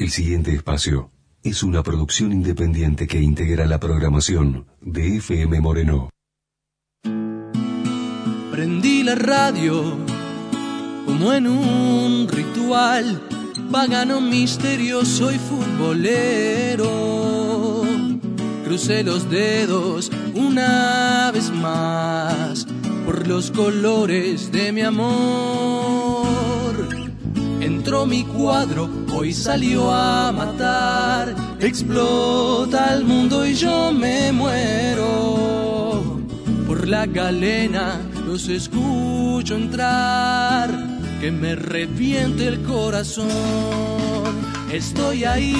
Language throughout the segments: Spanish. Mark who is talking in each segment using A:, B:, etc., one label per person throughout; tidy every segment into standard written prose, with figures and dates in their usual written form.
A: El siguiente espacio es una producción independiente que integra la programación de FM Moreno.
B: Prendí la radio como en un ritual pagano, misterioso y futbolero. Crucé los dedos una vez más por los colores de mi amor. Entró mi cuadro, hoy salió a matar. Explota el mundo y yo me muero. Por la galena los escucho entrar, que me reviente el corazón. Estoy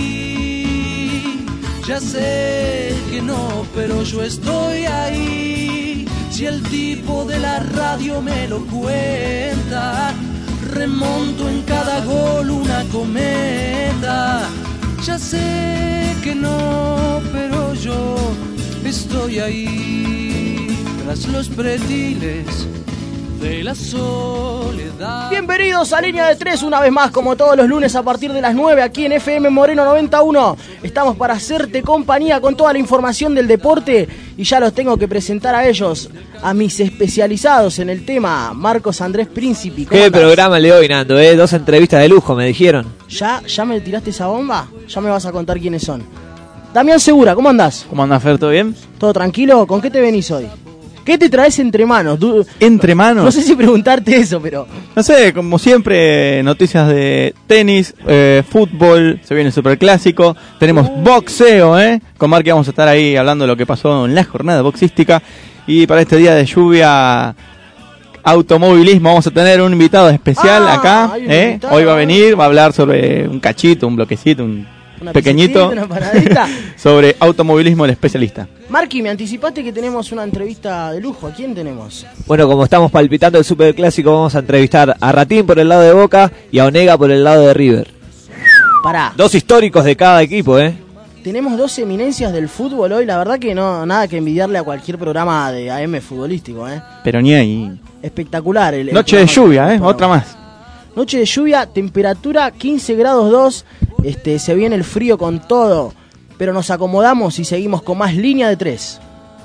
B: ahí, ya sé que no, pero yo estoy ahí. Si el tipo de la radio me lo cuenta, remonto en cada gol una cometa. Ya sé que no, pero yo estoy ahí, tras los pretiles de la soledad.
C: Bienvenidos a Línea de 3 una vez más, como todos los lunes a partir de las 9 aquí en FM Moreno 91. Estamos para hacerte compañía con toda la información del deporte y ya los tengo que presentar a ellos, a mis especializados en el tema, Marcos Andrés Príncipe.
D: ¿Qué programa le doy, Nando? 2 entrevistas de lujo, me dijeron.
C: ¿Ya me tiraste esa bomba? Ya me vas a contar quiénes son. Damián Segura, ¿cómo andás?
E: ¿Cómo andás, Fer? ¿Todo bien?
C: ¿Todo tranquilo? ¿Con qué te venís hoy? ¿Qué te traes entre manos?
E: ¿Entre manos?
C: No sé si preguntarte eso, pero...
E: No sé, como siempre, noticias de tenis, fútbol, se viene el superclásico, tenemos boxeo, con Marqui vamos a estar ahí hablando de lo que pasó en la jornada boxística, y para este día de lluvia, automovilismo, vamos a tener un invitado especial acá, hoy va a venir, va a hablar sobre un cachito, un bloquecito,
C: una
E: pequeñito,
C: una paradita.
E: sobre automovilismo, el especialista.
C: Marqui, me anticipaste que tenemos una entrevista de lujo. ¿A quién tenemos?
D: Bueno, como estamos palpitando el superclásico, vamos a entrevistar a Ratín por el lado de Boca y a Onega por el lado de River.
C: Pará.
D: 2 históricos de cada equipo,
C: Tenemos 2 eminencias del fútbol hoy. La verdad que no, nada que envidiarle a cualquier programa de AM futbolístico,
E: Pero ni ahí.
C: Espectacular.
E: Noche de lluvia, otra más.
C: Noche de lluvia, temperatura 15 grados 2. Se viene el frío con todo, pero nos acomodamos y seguimos con más Línea de 3.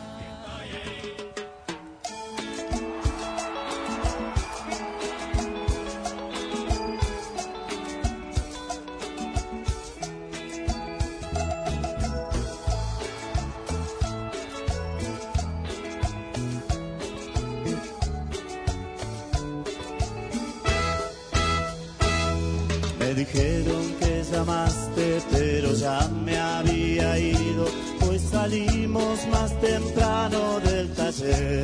F: Me dijeron que llamaste, pero ya me había ido, pues salimos más temprano del taller.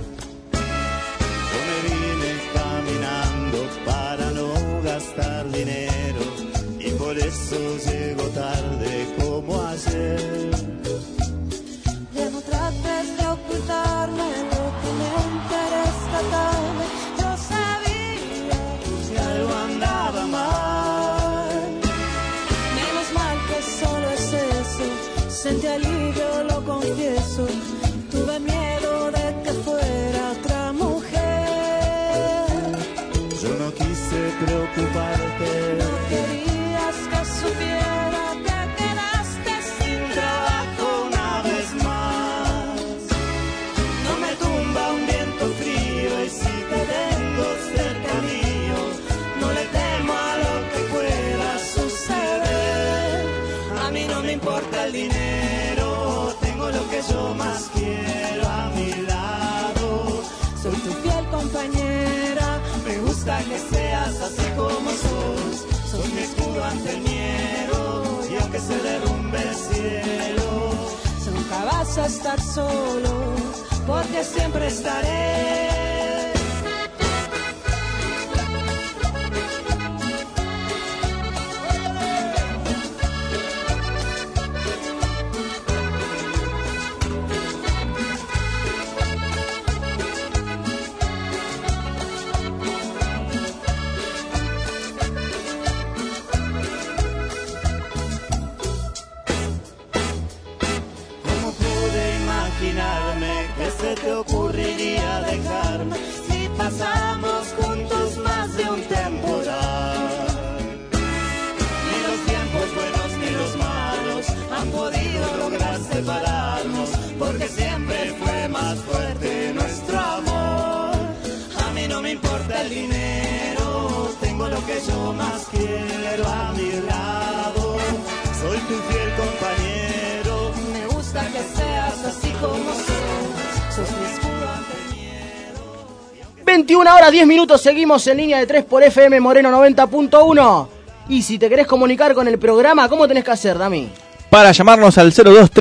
F: Yo me vine caminando para no gastar dinero y por eso llego tarde como ayer.
G: Ya no trates de ocultarme lo que me enteré esta tarde. Yo sabía
F: que algo andaba mal.
G: Menos mal que solo es eso. Sentí alivio, lo confieso. Tuve miedo de que fuera otra mujer.
F: Yo no quise preocuparte.
G: No querías que supiera que quedaste sin trabajo una vez más.
F: No me tumba un viento frío y si te tengo cerca mío, no le temo a lo que pueda suceder. A mí no me importa el dinero, tengo lo que yo más quiero a mi lado.
G: Soy tu fiel compañera.
F: Me gusta que seas así como sos. Sos mi escudo ante el miedo y aunque se derrumbe el cielo,
G: Nunca vas a estar solo, porque siempre estaré.
F: ¿Cómo pude imaginarme que se te ocurriría dejarme el dinero, tengo lo que yo más quiero a mi lado. Soy tu fiel compañero.
G: Me gusta que seas así como sos mi escudo ante el miedo.
C: 21 horas 10 minutos, seguimos en línea de 3 por FM Moreno 90.1. Y si te querés comunicar con el programa, ¿cómo tenés que hacer, Dami?
E: Para llamarnos al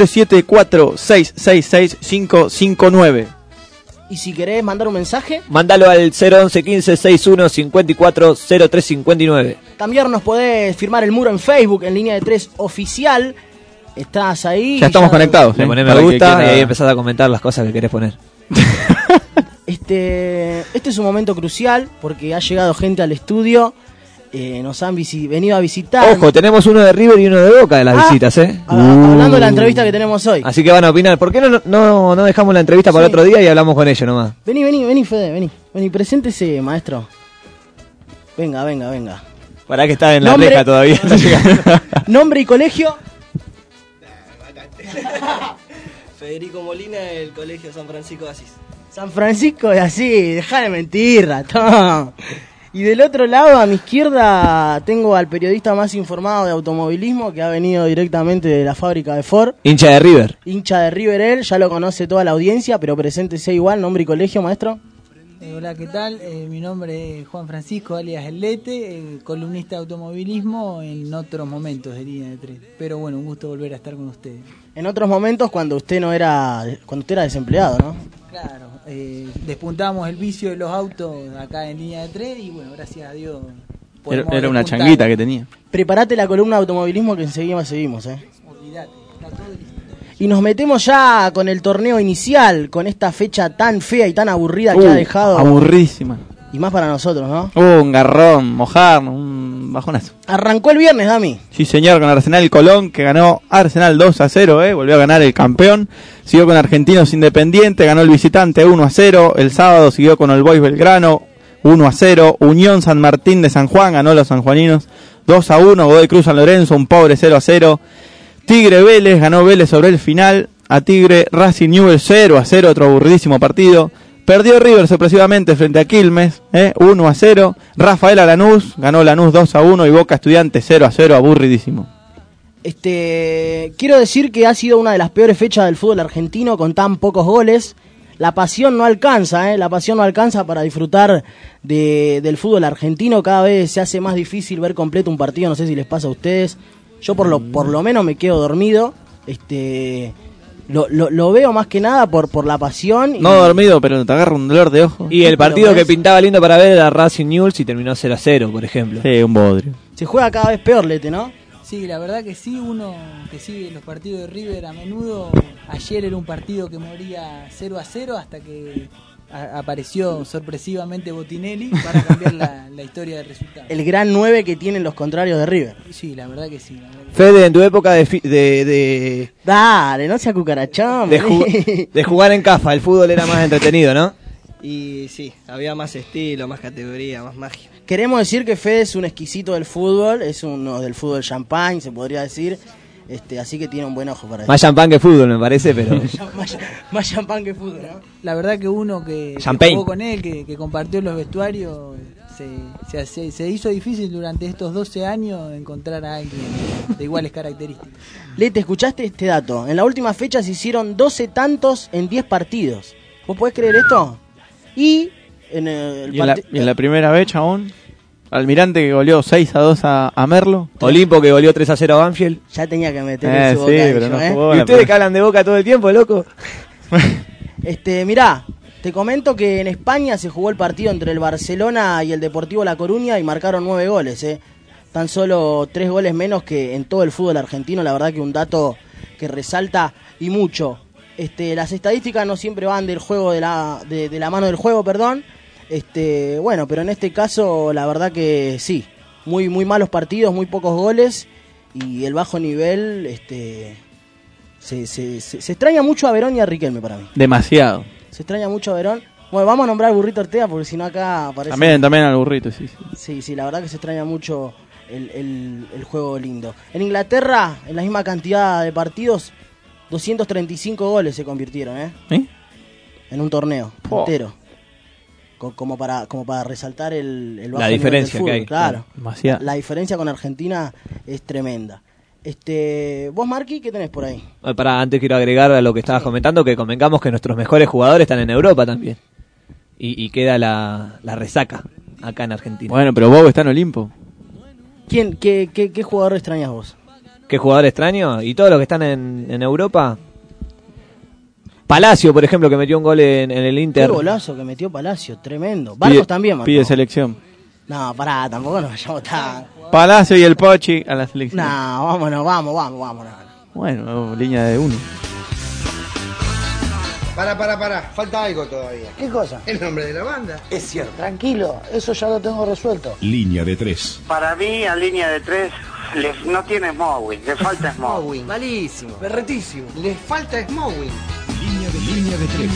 E: 02374666559.
C: Y si querés mandar un mensaje,
D: Mándalo al 011 15 61 54 03 59.
C: también nos podés firmar el muro en Facebook, en línea de 3 oficial. Estás ahí.
E: Ya estamos conectados.
D: Le pones
E: Para
D: me
E: el que
D: gusta
E: quiera.
D: y ahí empezás a comentar las cosas que querés poner.
C: Este es un momento crucial porque ha llegado gente al estudio, nos han venido a visitar.
D: Ojo, tenemos uno de River y uno de Boca de las visitas, ¿eh?
C: Hablando de la entrevista que tenemos hoy.
D: Así que van a opinar. ¿Por qué no dejamos la entrevista para
C: Sí.
D: otro día y hablamos con ellos nomás?
C: Vení, Fede, vení, preséntese, maestro. Venga.
D: Para que está en la
C: Nombre-
D: reja todavía. Está llegando.
C: Nombre y colegio.
H: Federico Molina, del Colegio San Francisco de Asís.
C: San Francisco de Asís, dejá de mentir, ratón. Y del otro lado, a mi izquierda, tengo al periodista más informado de automovilismo que ha venido directamente de la fábrica de Ford.
D: Hincha de River.
C: Hincha de River él, ya lo conoce toda la audiencia, pero preséntese igual, nombre y colegio, maestro.
I: Hola, ¿qué tal? Mi nombre es Juan Francisco, alias El Lete, columnista de automovilismo en otros momentos de línea de 3. Pero bueno, un gusto volver a estar con ustedes.
C: En otros momentos, cuando usted era desempleado, ¿no?
I: Claro, despuntamos el vicio de los autos acá en línea de 3 y bueno, gracias a Dios. podemos
E: Era una
I: despuntar.
E: changuita que tenía.
C: Preparate la columna de automovilismo que enseguida seguimos,
I: Olvídate, está todo listo.
C: Y nos metemos ya con el torneo inicial, con esta fecha tan fea y tan aburrida que ha dejado.
E: Aburrísima.
C: Y más para nosotros, ¿no?
E: Un garrón, mojarnos, un bajonazo.
C: Arrancó el viernes, Dami.
E: Sí, señor, con Arsenal Colón, que ganó Arsenal 2-0, volvió a ganar el campeón. Siguió con Argentinos Independiente, ganó el visitante 1-0. El sábado siguió con All Boys Belgrano 1-0. Unión San Martín de San Juan, ganó los sanjuaninos 2-1. Godoy Cruz San Lorenzo, un pobre 0-0. Tigre Vélez, ganó Vélez sobre el final. A Tigre Racing Newell's 0-0, otro aburridísimo partido. Perdió River sorpresivamente frente a Quilmes, 1-0. Rafael a Lanús, ganó Lanús 2-1 y Boca Estudiantes 0-0, aburridísimo.
C: Quiero decir que ha sido una de las peores fechas del fútbol argentino con tan pocos goles. La pasión no alcanza, la pasión no alcanza para disfrutar del fútbol argentino. Cada vez se hace más difícil ver completo un partido, no sé si les pasa a ustedes. Yo por lo menos me quedo dormido. Lo veo más que nada por la pasión.
E: No dormido, pero te agarra un dolor de ojo.
D: Y el partido
C: ¿Lo
D: que
C: ves?
D: pintaba lindo para ver era Racing Newell's y terminó 0-0, por ejemplo.
E: Sí, un bodrio.
C: Se juega cada vez peor, Lete, ¿no?
I: Sí, la verdad que sí, uno que sigue los partidos de River a menudo, ayer era un partido que moría 0-0 hasta que apareció sorpresivamente Botinelli para cambiar la historia del resultado.
C: El gran 9 que tienen los contrarios de River.
I: Sí, la verdad que sí. La verdad que
D: Fede, en tu época de
C: Dale, no sea cucarachón.
D: de jugar en CAFA, el fútbol era más entretenido, ¿no?
H: Y sí, había más estilo, más categoría, más magia.
C: Queremos decir que Fede es un exquisito del fútbol, es uno del fútbol champagne, se podría decir. Así que tiene un buen ojo para eso.
D: Más champán que fútbol, me parece, pero...
C: Más champán que fútbol, ¿no?
I: La verdad que uno que
D: Champagne.
I: jugó con él, que compartió los vestuarios, se hizo difícil durante estos 12 años encontrar a alguien de iguales características.
C: Lete, ¿escuchaste este dato? En la última fecha se hicieron 12 tantos en 10 partidos. ¿Vos podés creer esto? Y en
E: la primera vez, chabón, Almirante que goleó 6-2 a Merlo.
D: Olimpo que goleó 3-0 a Banfield.
C: Ya tenía que meter en su
E: Sí,
C: bocadillo,
E: pero no jugó.
D: ¿Y ustedes que hablan de Boca todo el tiempo, loco?
C: Mirá, te comento que en España se jugó el partido entre el Barcelona y el Deportivo La Coruña y marcaron 9 goles, Tan solo 3 goles menos que en todo el fútbol argentino, la verdad que un dato que resalta y mucho. Las estadísticas no siempre van del juego de la mano del juego, perdón. Bueno, pero en este caso la verdad que sí, muy malos partidos, muy pocos goles y el bajo nivel, se extraña mucho a Verón y a Riquelme para mí.
E: Demasiado.
C: Se extraña mucho a Verón. Bueno, vamos a nombrar al Burrito Ortega porque si no acá parece...
E: También al burrito, sí.
C: Sí, la verdad que se extraña mucho el juego lindo. En Inglaterra, en la misma cantidad de partidos, 235 goles se convirtieron,
E: ¿Sí?
C: en un torneo
E: Oh.
C: entero. como para resaltar el bajo
D: La
C: nivel
D: diferencia
C: del fútbol,
D: que hay.
C: claro.
E: Demasiado.
C: La diferencia con Argentina es tremenda. Vos, Marqui, ¿qué tenés por ahí?
D: Antes quiero agregar a lo que estabas comentando, que convengamos que nuestros mejores jugadores están en Europa también. Y queda la resaca acá en Argentina.
E: Bueno, pero Bob está en Olimpo.
C: ¿Qué jugador extrañas vos?
D: ¿Qué jugador extraño? Y todos los que están en Europa. Palacio, por ejemplo, que metió un gol en el Inter.
C: Qué golazo que metió Palacio, tremendo. Barcos también, Marco.
E: Pide selección.
C: No, pará, tampoco nos vayamos tan...
E: Palacio y el Pochi a la selección.
C: No, vámonos.
E: Bueno, línea de 1.
J: Pará, falta algo todavía.
C: ¿Qué cosa?
J: El nombre de la banda.
C: Es cierto. Tranquilo, eso ya lo tengo resuelto.
A: Línea de 3.
K: Para mí, a línea de 3, no tiene Smowing, le falta Smowing.
J: Malísimo, berretísimo. Le falta Smowing.
A: Línea de 3.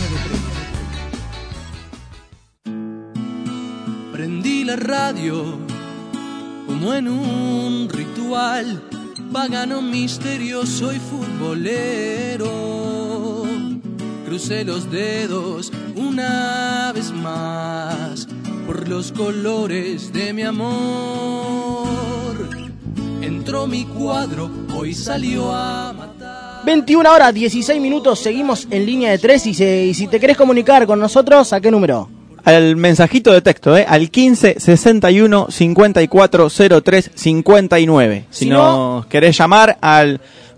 B: Prendí la radio como en un ritual pagano, misterioso y futbolero. Crucé los dedos una vez más por los colores de mi amor. Entró mi cuadro, hoy salió a matar.
C: 21 horas, 16 minutos, seguimos en línea de 3 y si te querés comunicar con nosotros, ¿a qué número?
E: Al mensajito de texto, al 15 61 54 03 59. Si nos querés llamar al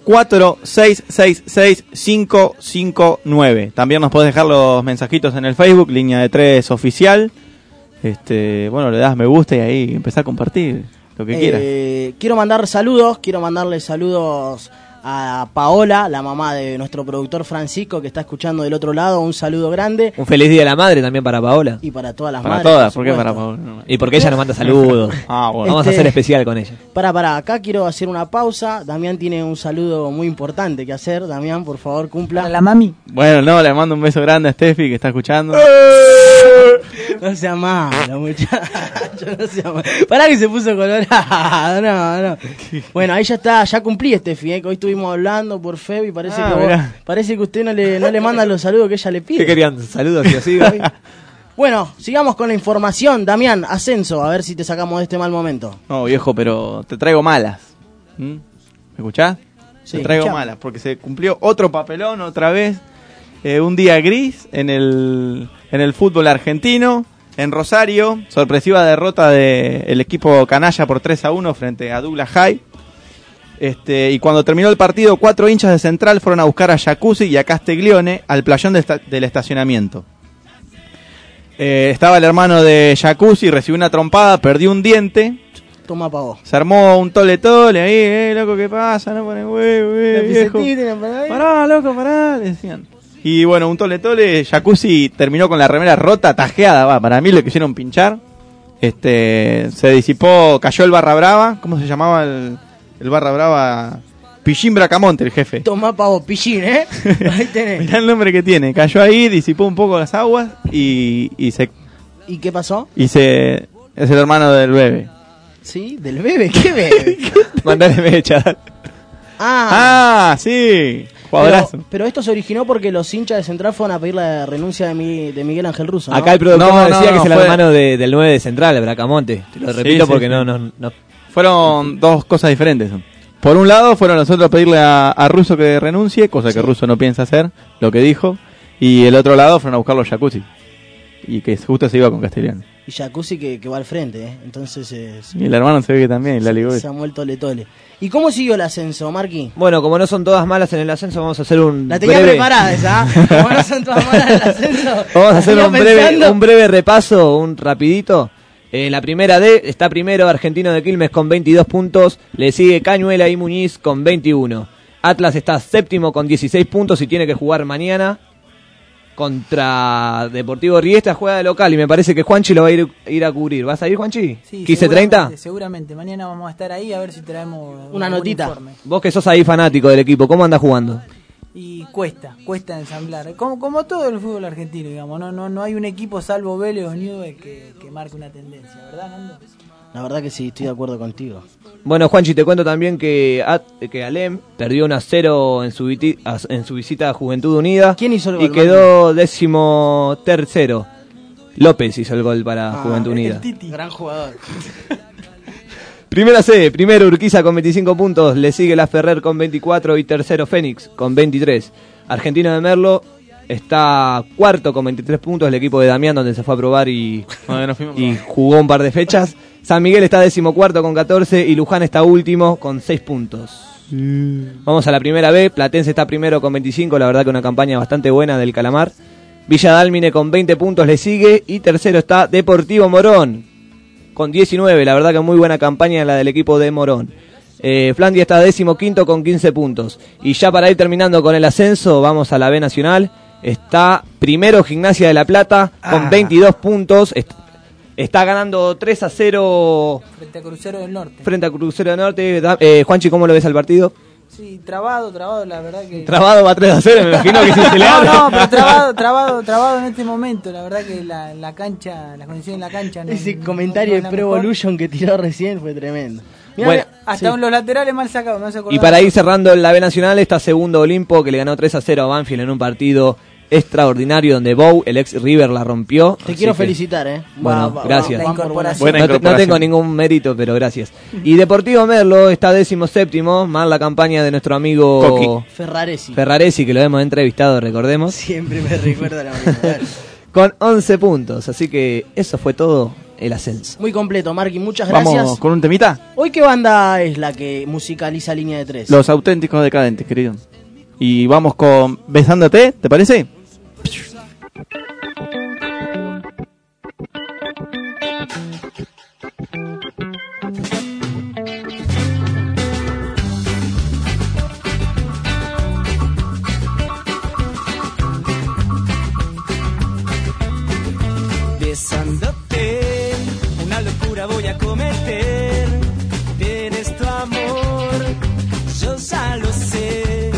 E: 4666 559. También nos podés dejar los mensajitos en el Facebook, línea de 3 oficial. Bueno, le das me gusta y ahí empezás a compartir lo que quieras.
C: Quiero mandarle saludos a Paola, la mamá de nuestro productor Francisco, que está escuchando del otro lado. Un saludo grande.
D: Un feliz Día de la Madre también para Paola.
C: Y para todas las
E: para
C: madres.
E: Todas, ¿por qué para Paola? No.
D: Y porque ella nos manda saludos.
E: Bueno.
D: Vamos a hacer especial con ella.
C: Para, acá quiero hacer una pausa. Damián tiene un saludo muy importante que hacer. Damián, por favor, cumpla.
I: ¿Para la mami?
E: Bueno, no, le mando un beso grande a Steffi, que está escuchando.
C: No sea malo, muchacho, no sea malo. Pará que se puso colorado, no. Bueno, ahí ya está, ya cumplí, Steffi, que hoy estuvimos hablando por Febi, parece que usted no le manda los saludos que ella le pide.
D: ¿Qué querían? ¿Saludos así?
C: Bueno, sigamos con la información. Damián, ascenso, a ver si te sacamos de este mal momento.
E: No, viejo, pero te traigo malas. ¿Me escuchás?
C: Sí,
E: te traigo malas, porque se cumplió otro papelón otra vez. Un día gris en el fútbol argentino. En Rosario, sorpresiva derrota del equipo canalla por 3-1 frente a Douglas High. Y cuando terminó el partido, 4 hinchas de Central fueron a buscar a Jacuzzi y a Castiglione al playón del estacionamiento. Estaba el hermano de Jacuzzi, recibió una trompada, perdió un diente.
C: Toma pavo.
E: Se armó un tole ahí, loco, ¿qué pasa? No ponen huevo, viejo. Pará, loco, pará, le decían. Y bueno, un tole, Jacuzzi terminó con la remera rota, tajeada, para mí le quisieron pinchar. Se disipó, cayó el Barra Brava. ¿Cómo se llamaba el Barra Brava? Pichín Bracamonte, el jefe.
C: Toma pavo, Pichín, Ahí tenés.
E: Mirá el nombre que tiene. Cayó ahí, disipó un poco las aguas y se...
C: ¿Y qué pasó?
E: Es el hermano del bebé.
C: ¿Sí? ¿Del bebé? ¿Qué bebé?
E: Mandale mecha. Sí.
C: Pero esto se originó porque los hinchas de Central fueron a pedir la renuncia de Miguel Ángel Russo, ¿no?
D: Acá el productor decía que es el hermano del 9 de Central, el Bracamonte. Te lo repito porque no.
E: Fueron dos cosas diferentes. Por un lado, fueron nosotros a pedirle a Russo que renuncie, cosa que Russo no piensa hacer, lo que dijo. Y el otro lado fueron a buscarlo a Jacuzzi. Y que justo se iba con Castellano.
C: Y Jacuzzi que va al frente, Entonces
E: y el hermano se ve que también, la ligó.
C: Samuel Tole. ¿Y cómo siguió el ascenso, Marqui?
D: Bueno, como no son todas malas en el ascenso, vamos a hacer un
C: La tenía preparada esa, Como no son todas malas en el ascenso.
D: Vamos a hacer un breve repaso, un rapidito. En la primera D está primero Argentino de Quilmes con 22 puntos. Le sigue Cañuela y Muñiz con 21. Atlas está séptimo con 16 puntos y tiene que jugar mañana contra Deportivo Riestra, juega de local y me parece que Juanchi lo va a ir a cubrir. ¿Vas a ir, Juanchi?
I: Sí,
D: 15:30.
I: Seguramente. Mañana vamos a estar ahí a ver si traemos
C: una notita.
I: Informe.
D: Vos que sos ahí fanático del equipo, ¿cómo andas jugando?
I: Y cuesta ensamblar. Como todo el fútbol argentino, digamos. No hay un equipo salvo Vélez o Newell's que marque una tendencia, ¿verdad, Nando?
C: La verdad que sí, estoy de acuerdo contigo.
D: Bueno, Juanchi, te cuento también que Alem perdió 1-0 en su visita a Juventud Unida.
C: ¿Quién hizo el gol?
D: Y quedó 13º. López hizo el gol para Juventud Unida.
C: Gran jugador.
D: Primera C, primero Urquiza con 25 puntos, le sigue La Ferrer con 24 y tercero Fénix con 23. Argentino de Merlo está cuarto con 23 puntos, el equipo de Damián donde se fue a probar y jugó un par de fechas. San Miguel está 14º con 14 y Luján está último con 6 puntos. Vamos a la primera B, Platense está primero con 25, la verdad que una campaña bastante buena del Calamar. Villa Dálmine con 20 puntos le sigue y tercero está Deportivo Morón con 19, la verdad que muy buena campaña la del equipo de Morón. Flandia está 15º con 15 puntos. Y ya para ir terminando con el ascenso, vamos a la B Nacional. Está primero Gimnasia de La Plata con 22 puntos. Está ganando 3-0
I: frente a Crucero del Norte.
D: Frente a Crucero del Norte. Juanchi, ¿cómo lo ves al partido?
I: Sí, trabado, la verdad que...
D: Trabado va 3-0, me imagino que si se le abre.
I: No, pero trabado en este momento, la verdad que la cancha, las condiciones en la cancha... No,
C: ese comentario de Pro Evolution que tiró recién fue tremendo. Mirá,
D: bueno,
I: hasta los laterales mal sacados, no se acordaban.
D: Y para ir cerrando en la B Nacional está segundo Olimpo, que le ganó 3-0 a Banfield en un partido extraordinario donde Bow, el ex River, la rompió.
C: Te quiero felicitar,
D: Bueno, gracias.
E: No
D: tengo ningún mérito, pero gracias. Y Deportivo Merlo está 17º, más la campaña de nuestro amigo Ferraresi, que lo hemos entrevistado, recordemos.
C: Siempre me recuerda la misma.
D: Con 11 puntos, así que eso fue todo el ascenso.
C: Muy completo, Marqui, muchas gracias.
E: Vamos con un temita.
C: ¿Hoy qué banda es la que musicaliza Línea de 3?
E: Los Auténticos Decadentes, querido. Y vamos con Besándote, ¿te parece?
F: Besándote, una locura voy a cometer. Tienes tu amor, yo ya lo sé.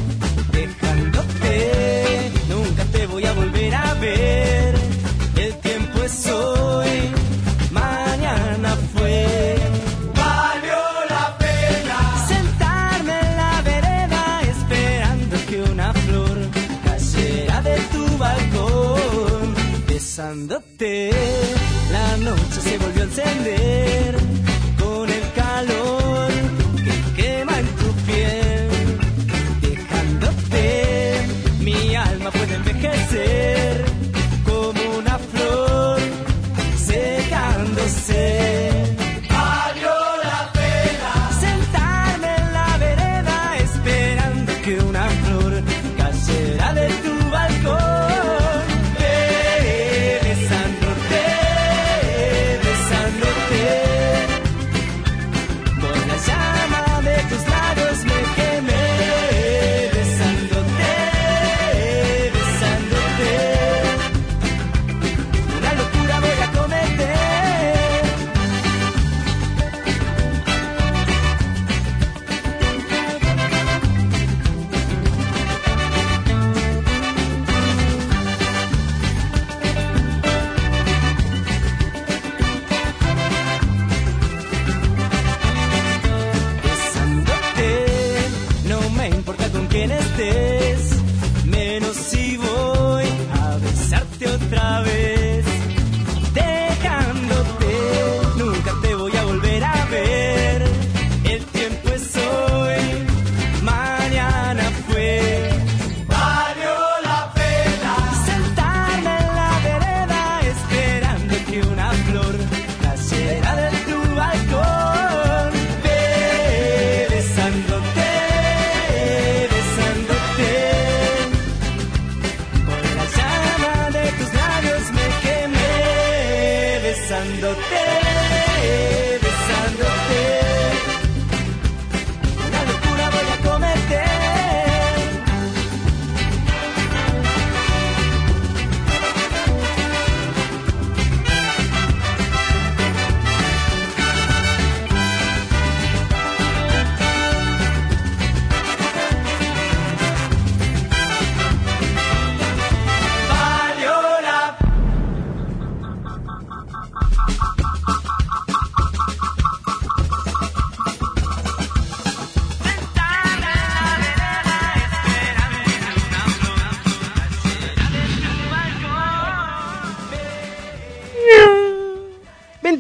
F: Dejándote, nunca te voy a volver a ver. El tiempo es hoy, mañana fue. Valió la pena sentarme en la vereda esperando que una flor cayera de tu balcón. Besándote, la noche se volvió a encender con el calor que quema en tu piel. Dejándote, mi alma puede envejecer como una flor secándose. Valió la pena sentarme en la vereda esperando que una flor cayera de tu balcón. Besándote.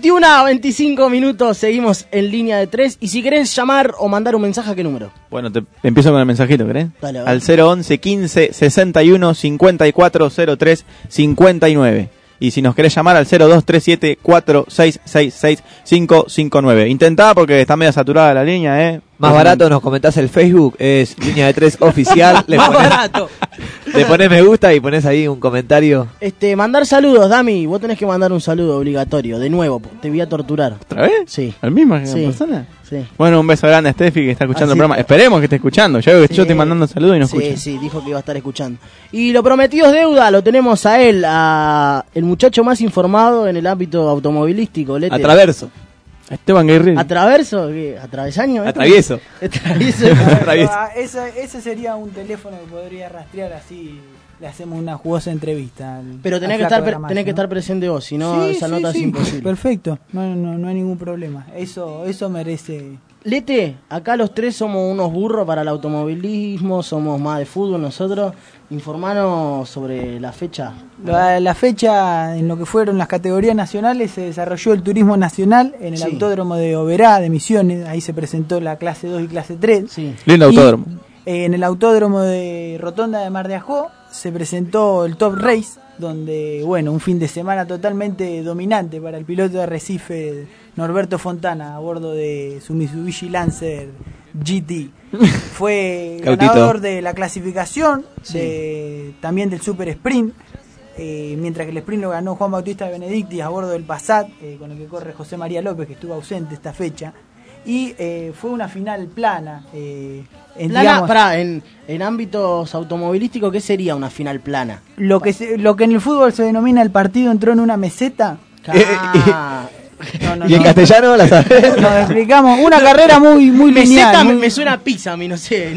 C: 21 a 25 minutos, seguimos en línea de 3. Y si querés llamar o mandar un mensaje, ¿a qué número?
E: Bueno, te empiezo con el mensajito, ¿querés?
C: Dale,
E: al 011 15 61 54 03 59. Y si nos querés llamar al 0237 4666 559. Intentá porque está medio saturada la línea, ¿eh?
D: Más barato nos comentás el Facebook, es Línea de 3 Oficial.
C: Más barato.
D: Le pones me gusta y pones ahí un comentario.
C: Mandar saludos, Dami. Vos tenés que mandar un saludo obligatorio, de nuevo. Te voy a torturar.
E: ¿Otra vez?
C: Sí.
E: ¿Al mismo persona? Sí. Bueno, un beso grande a Steffi que está escuchando el programa. Esperemos que esté escuchando. Yo estoy mandando saludos y no escucha.
C: Sí, dijo que iba a estar escuchando. Y lo prometido es deuda, lo tenemos a él, el muchacho más informado en el ámbito automovilístico. Lete.
E: Atraverso. Esteban Guerrero.
C: ¿Atraverso? ¿Qué? ¿Atravesaño?
D: Atravieso.
I: Ese sería un teléfono que podría rastrear, así le hacemos una jugosa entrevista.
C: Pero tenés que estar presente vos, si no esa nota es imposible.
I: Perfecto, no hay ningún problema. Eso merece.
C: Lete, acá los tres somos unos burros para el automovilismo, somos más de fútbol nosotros. Informanos sobre la fecha.
I: La fecha, en lo que fueron las categorías nacionales, se desarrolló el turismo nacional en el autódromo de Oberá, de Misiones. Ahí se presentó la clase 2 y clase 3.
C: Sí.
E: Lindo autódromo.
I: En el autódromo de Rotonda de Mar de Ajó se presentó el Top Race, donde, un fin de semana totalmente dominante para el piloto de Arrecife, Norberto Fontana, a bordo de su Mitsubishi Lancer GT. Fue ganador de la clasificación, también del Super Sprint, mientras que el Sprint lo ganó Juan Bautista Benedicti a bordo del Passat, con el que corre José María López, que estuvo ausente esta fecha. Y fue una final plana.
C: En ámbitos automovilísticos, ¿qué sería una final plana?
I: Lo que en el fútbol se denomina el partido entró en una meseta.
D: ¿Y en castellano la sabés?
I: Nos explicamos. Una carrera muy
C: meseta
I: lineal.
C: Me suena a pizza a mí, no sé.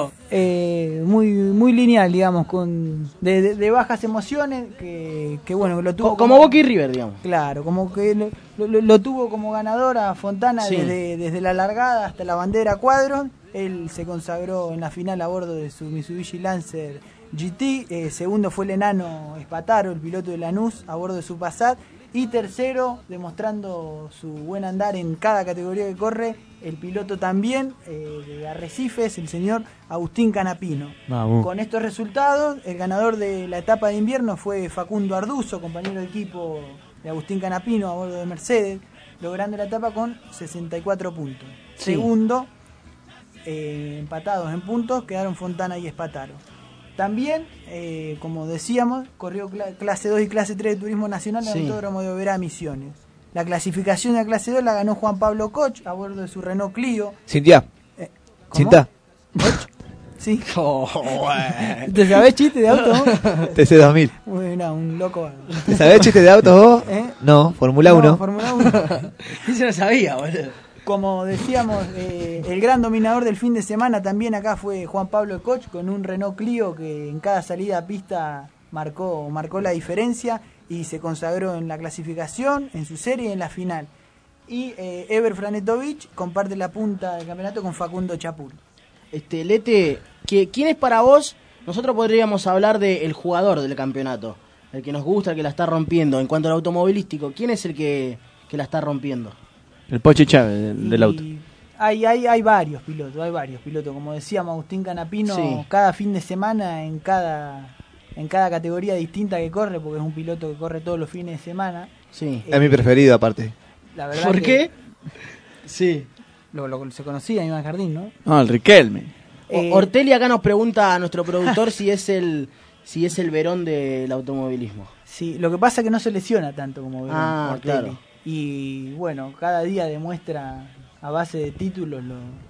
I: Muy lineal, digamos, de bajas emociones, que lo tuvo
C: como Boca y River, digamos.
I: Claro, como que lo tuvo como ganador a Fontana desde la largada hasta la bandera cuadros. Él se consagró en la final a bordo de su Mitsubishi Lancer GT. Segundo fue el enano Espataro, el piloto de Lanús, a bordo de su Passat. Y tercero, demostrando su buen andar en cada categoría que corre, el piloto también de Arrecifes, el señor Agustín Canapino. Con estos resultados, el ganador de la etapa de invierno fue Facundo Arduzo, compañero de equipo de Agustín Canapino a bordo de Mercedes, logrando la etapa con 64 puntos.
C: Sí.
I: Segundo, empatados en puntos, quedaron Fontana y Espataro. También, como decíamos, corrió clase 2 y clase 3 de Turismo Nacional en el Autódromo de Oberá, Misiones. La clasificación de la clase 2 la ganó Juan Pablo Koch a bordo de su Renault Clio.
D: Cintia.
I: ¿Cinta? Sí. ¿Te sabés chiste de auto vos?
D: TC2000.
I: Bueno, un loco.
D: ¿Te sabés chiste de autos vos? No, Fórmula 1.
I: Fórmula 1.
C: Eso no sabía, boludo.
I: Como decíamos, el gran dominador del fin de semana también acá fue Juan Pablo Koch, con un Renault Clio que en cada salida a pista marcó la diferencia y se consagró en la clasificación, en su serie y en la final. Y Ever Franetovich comparte la punta del campeonato con Facundo Chapur.
C: Lete, ¿quién es para vos? Nosotros podríamos hablar del jugador del campeonato, el que nos gusta, el que la está rompiendo. En cuanto al automovilístico, ¿quién es el que la está rompiendo?
E: El Pochi Chávez del auto.
I: Hay varios pilotos, como decíamos, Agustín Canapino, cada fin de semana en cada categoría distinta que corre, porque es un piloto que corre todos los fines de semana.
C: Sí.
D: Es mi preferido aparte.
I: La verdad
C: ¿Por qué? Sí.
I: Se conocía Iván Jardín, ¿no?
E: No, el Riquelme.
C: Ortelli acá nos pregunta a nuestro productor si es el Verón del automovilismo.
I: Sí, lo que pasa es que no se lesiona tanto como Verón. Ortelli.
C: Claro.
I: Y cada día demuestra a base de títulos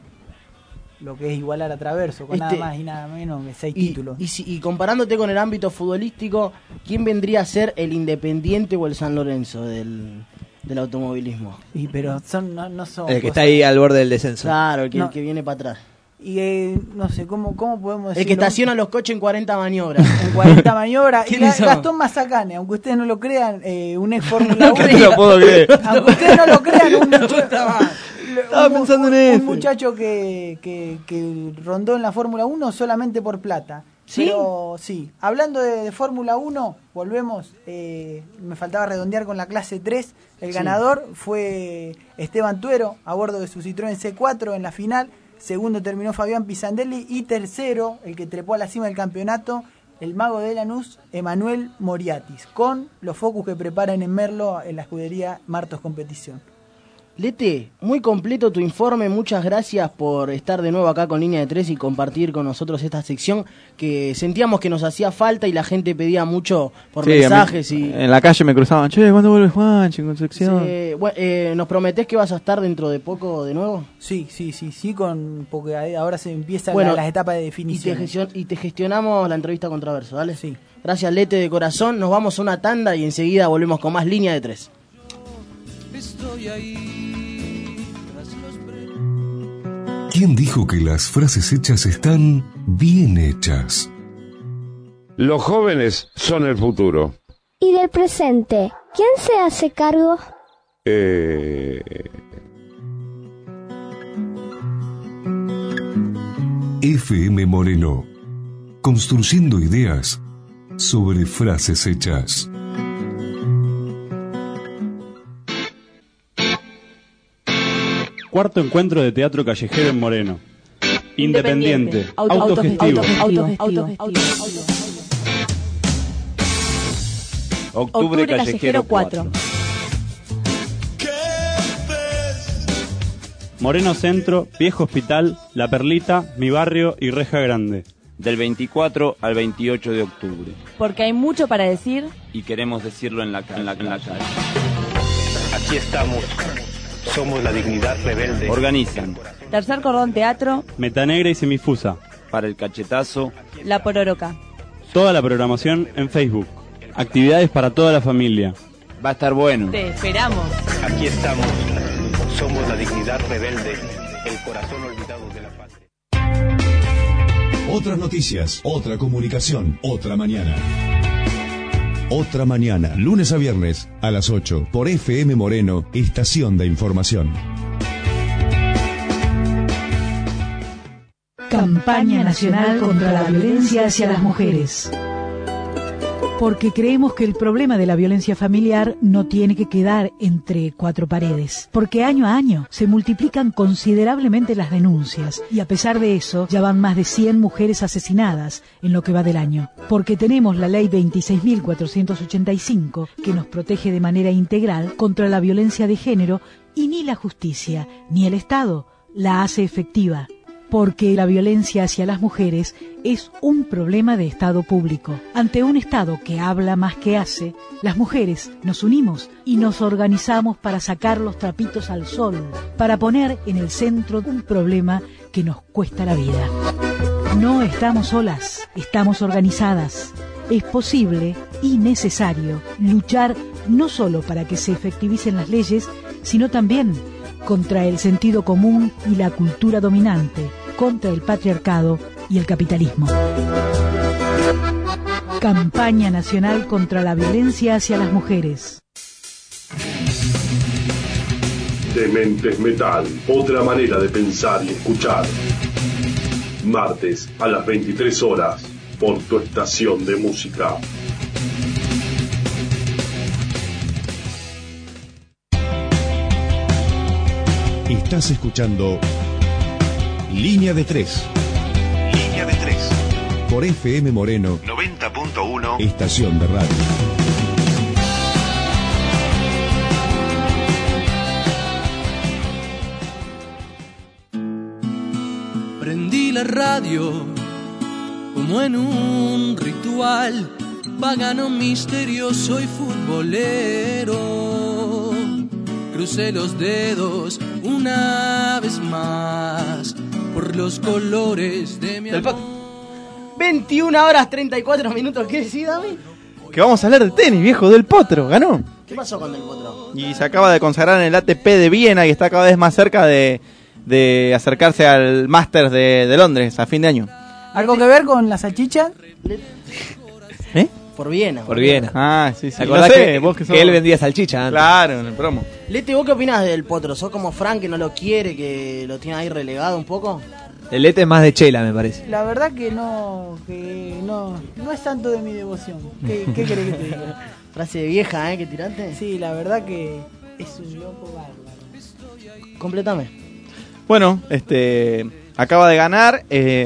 I: lo que es igualar a Traverso, con nada más y nada menos que 6 títulos.
C: Y comparándote con el ámbito futbolístico, ¿quién vendría a ser el Independiente o el San Lorenzo del automovilismo?
I: Pero no son
D: el que está ahí al borde del descenso.
C: Claro, el que viene para atrás.
I: Y no sé, ¿cómo podemos decirlo?
C: El que estaciona los coches en 40 maniobras.
I: En 40 maniobras. Y Gastón Mazacane, aunque ustedes no lo crean, un ex Fórmula 1.
E: No lo puedo creer.
I: Aunque ustedes no lo crean,
E: Estaba pensando en eso.
I: Un muchacho que rondó en la Fórmula 1 solamente por plata.
C: ¿Sí?
I: Pero sí, hablando de Fórmula 1, volvemos. Me faltaba redondear con la clase 3. El ganador fue Esteban Tuero a bordo de su Citroën C4 en la final. Segundo terminó Fabián Pisandelli. Y tercero, el que trepó a la cima del campeonato, el mago de Lanús, Emanuel Moriatis, con los focus que preparan en Merlo en la escudería Martos Competición.
C: Lete, muy completo tu informe, muchas gracias por estar de nuevo acá con Línea de 3 y compartir con nosotros esta sección que sentíamos que nos hacía falta y la gente pedía mucho por mensajes.
E: En la calle me cruzaban, che, ¿cuándo vuelve Juanchi con sección?
C: Sí, bueno, ¿nos prometés que vas a estar dentro de poco de nuevo?
I: Sí, porque ahora se empiezan las etapas de definición.
C: Y te gestionamos la entrevista con Traverso, ¿vale? Sí. Gracias, Lete, de corazón. Nos vamos a una tanda y enseguida volvemos con más Línea de 3.
B: Estoy ahí.
A: ¿Quién dijo que las frases hechas están bien hechas?
L: Los jóvenes son el futuro.
M: ¿Y del presente? ¿Quién se hace cargo?
A: FM Moreno. Construyendo ideas sobre frases hechas.
N: Cuarto encuentro de teatro callejero en Moreno. Independiente, autogestivo.
O: Octubre Callejero 4.
N: Moreno Centro, Viejo Hospital, La Perlita, Mi Barrio y Reja Grande.
P: Del 24 al 28 de octubre.
O: Porque hay mucho para decir.
P: Y queremos decirlo en la calle.
Q: Aquí estamos. Somos la dignidad rebelde.
P: Organizan
O: Tercer Cordón Teatro,
N: Metanegra y Semifusa.
P: Para el Cachetazo,
O: La Pororoca.
N: Toda la programación en Facebook. Actividades para toda la familia.
P: Va a estar bueno.
O: Te esperamos.
Q: Aquí estamos. Somos la dignidad rebelde. El corazón olvidado de la patria.
R: Otras noticias, otra comunicación, otra mañana. Otra mañana, lunes a viernes, a las 8, por FM Moreno, Estación de Información.
S: Campaña Nacional contra la Violencia hacia las Mujeres. Porque creemos que el problema de la violencia familiar no tiene que quedar entre cuatro paredes. Porque año a año se multiplican considerablemente las denuncias y a pesar de eso ya van más de 100 mujeres asesinadas en lo que va del año. Porque tenemos la ley 26.485 que nos protege de manera integral contra la violencia de género y ni la justicia ni el Estado la hace efectiva. Porque la violencia hacia las mujeres es un problema de Estado público. Ante un Estado que habla más que hace, las mujeres nos unimos y nos organizamos para sacar los trapitos al sol, para poner en el centro un problema que nos cuesta la vida. No estamos solas, estamos organizadas. Es posible y necesario luchar no solo para que se efectivicen las leyes, sino también contra el sentido común y la cultura dominante, contra el patriarcado y el capitalismo. Campaña Nacional contra la Violencia hacia las Mujeres.
T: Dementes Metal, otra manera de pensar y escuchar. Martes a las 23 horas, por tu estación de música.
R: Estás escuchando Línea de 3.
Q: Línea de 3.
R: Por FM Moreno
Q: 90.1.
R: Estación de radio.
B: Prendí la radio como en un ritual pagano, misterioso y futbolero. Crucé los dedos una vez más por los colores de mi amor.
C: 21 horas 34 minutos. ¿Qué decís, David?
E: Que vamos a hablar de tenis, viejo. Del Potro, ganó.
C: ¿Qué pasó con Del Potro?
E: Y se acaba de consagrar en el ATP de Viena y está cada vez más cerca de acercarse al Masters de Londres a fin de año.
I: ¿Algo que ver con la salchicha?
E: ¿Eh?
C: Por Viena.
D: Por Viena.
E: Ah, sí, sí.
D: ¿Te acordás
E: No sé,
D: que,
E: vos que sos-
D: él vendía salchicha antes?
E: Claro, en el promo.
C: Lete, ¿vos qué opinás del Potro? ¿Sos como Frank que no lo quiere, que lo tiene ahí relegado un poco?
D: El Lete es más de chela, me parece.
I: La verdad que no es tanto de mi devoción. ¿Qué querés que te diga?
C: Frase de vieja, ¿eh? ¿Que tiraste?
I: Sí, la verdad que es un loco bárbaro.
C: Completame.
E: Bueno, acaba de ganar.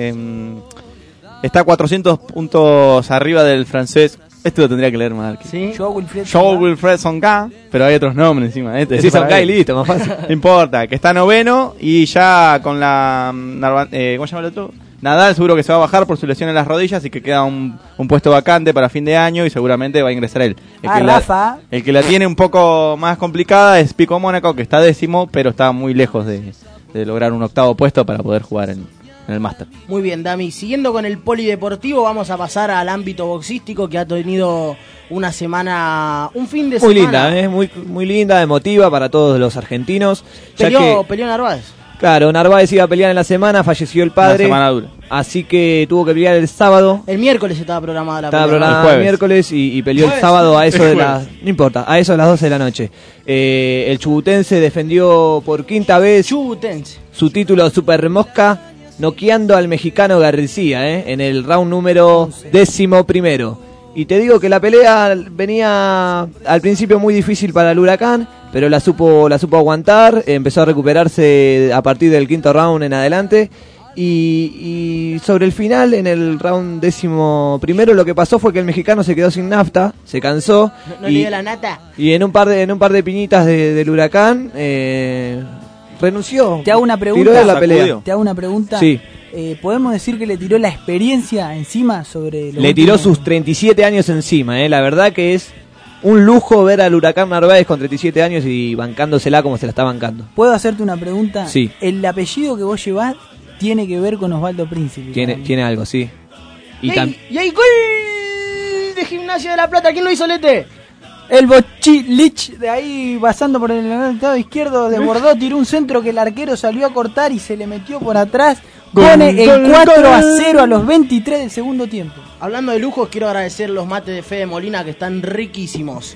E: Está 400 puntos arriba del francés. Lo tendría que leer más.
C: ¿Sí?
I: Joe
E: Wilfred Songa, pero hay otros nombres encima.
D: Sí, Songa y listo, más fácil.
E: No importa, que está noveno y ya con la... ¿cómo se llama el otro? Nadal seguro que se va a bajar por su lesión en las rodillas y que queda un puesto vacante para fin de año y seguramente va a ingresar él.
I: Rafa.
E: El que la tiene un poco más complicada es Pico Mónaco, que está décimo, pero está muy lejos de lograr un octavo puesto para poder jugar en el Máster.
C: Muy bien, Dami. Siguiendo con el polideportivo, vamos a pasar al ámbito boxístico, que ha tenido un fin de
D: muy
C: semana.
D: Linda, muy linda, emotiva para todos los argentinos.
C: Peleó Narváez.
D: Claro, Narváez iba a pelear en la semana, falleció el padre.
E: Una semana dura.
D: Así que tuvo que pelear el sábado.
C: El miércoles estaba programada la pelea.
D: Estaba programada el miércoles y peleó el sábado a eso de las... No importa, a eso de las 12 de la noche. El chubutense defendió por quinta vez su título Super Mosca, noqueando al mexicano García en el round número 11. Y te digo que la pelea venía al principio muy difícil para el Huracán, pero la supo aguantar, empezó a recuperarse a partir del quinto round en adelante. Y sobre el final, en el round 11, lo que pasó fue que el mexicano se quedó sin nafta, se cansó.
C: No le dio la nata.
D: Y en un par de piñitas del Huracán renunció.
I: Te hago una pregunta.
D: Tiró de la pelea.
I: Te hago una pregunta.
D: Sí.
I: ¿Podemos decir que le tiró la experiencia encima sobre
D: Le tiró sus 37 años encima, La verdad que es un lujo ver al Huracán Narváez con 37 años y bancándosela como se la está bancando.
I: ¿Puedo hacerte una pregunta?
D: Sí.
I: ¿El apellido que vos llevás tiene que ver con Osvaldo Príncipe?
D: Tiene algo, sí.
C: Y hay gol de Gimnasia de La Plata. ¿Quién lo hizo, Lete?
I: El Bochilich, de ahí pasando por el lado izquierdo, desbordó, tiró un centro que el arquero salió a cortar y se le metió por atrás. Pone el 4-0 a los 23 del segundo tiempo.
C: Hablando de lujos, quiero agradecer los mates de Fede Molina, que están riquísimos.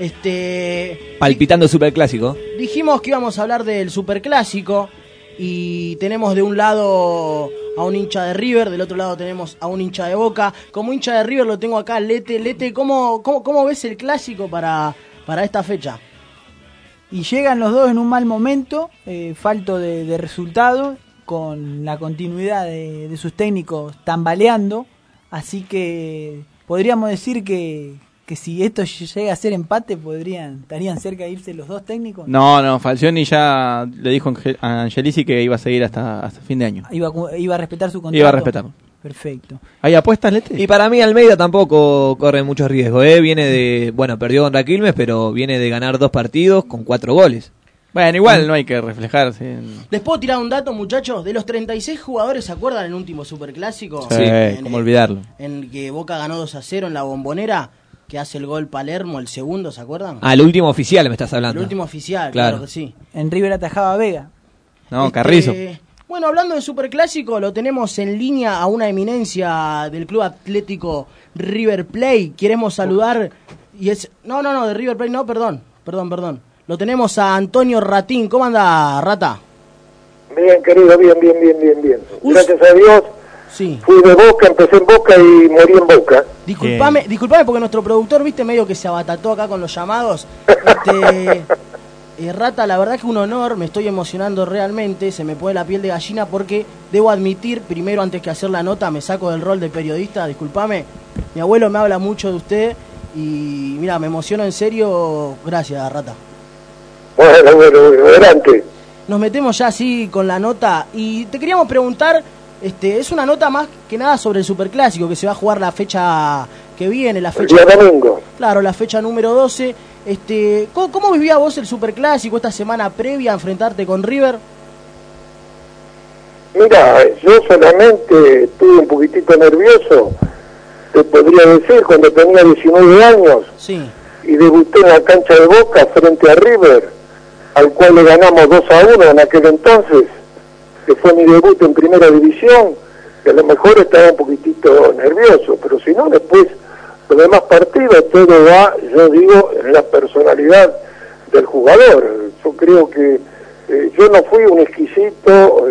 D: Palpitando Superclásico.
C: Dijimos que íbamos a hablar del Superclásico y tenemos de un lado a un hincha de River, del otro lado tenemos a un hincha de Boca. Como hincha de River lo tengo acá, Lete, ¿cómo ves el clásico para esta fecha?
I: Y llegan los dos en un mal momento, falto de resultado, con la continuidad de sus técnicos tambaleando, así que podríamos decir que si esto llega a ser empate estarían cerca de irse los dos técnicos.
E: No, Falcioni ya le dijo a Angelici que iba a seguir hasta fin de año.
I: Iba a respetar su contrato.
E: Iba a respetarlo.
I: Perfecto.
E: ¿Hay apuestas, Lete?
D: Y para mí Almeida tampoco corre muchos riesgos, Viene perdió contra Quilmes, pero viene de ganar 2 partidos con 4 goles.
E: Bueno, igual no hay que reflejarse.
C: ¿Les puedo tirar un dato, muchachos? De los 36 jugadores, ¿se acuerdan el último Superclásico?
E: Sí, cómo olvidarlo.
C: En que Boca ganó 2-0 en la Bombonera, que hace el gol Palermo, el segundo, ¿se acuerdan?
D: El último oficial me estás hablando.
C: El último oficial, claro que sí.
I: En River atajaba a Vega.
E: No, Carrizo.
C: Bueno, hablando de Superclásico, lo tenemos en línea a una eminencia del Club Atlético River Plate. Queremos saludar y es... No, de River Plate no, perdón. Lo tenemos a Antonio Ratín. ¿Cómo anda, Rata?
U: Bien, querido, bien. Gracias a Dios.
C: Sí.
U: Fui de Boca, empecé en Boca y morí en Boca.
C: Disculpame porque nuestro productor, medio que se abatató acá con los llamados. Rata, la verdad que un honor, me estoy emocionando realmente, se me pone la piel de gallina porque debo admitir, primero antes que hacer la nota, me saco del rol de periodista, disculpame. Mi abuelo me habla mucho de usted y mira, me emociono en serio. Gracias, Rata.
U: Bueno, adelante.
C: Nos metemos ya así con la nota y te queríamos preguntar, es una nota más que nada sobre el Superclásico que se va a jugar la fecha que viene, la fecha...
U: El día domingo.
C: Claro, la fecha número 12. ¿Cómo vivías vos el Superclásico esta semana previa a enfrentarte con River?
U: Mira, yo solamente estuve un poquitito nervioso, te podría decir, cuando tenía 19 años.
C: Sí.
U: Y debuté en la cancha de Boca frente a River, al cual le ganamos 2-1 en aquel entonces, que fue mi debut en primera división, que a lo mejor estaba un poquitito nervioso, pero si no, después Los demás partidos todo va, yo digo, en la personalidad del jugador. Yo creo que yo no fui un exquisito,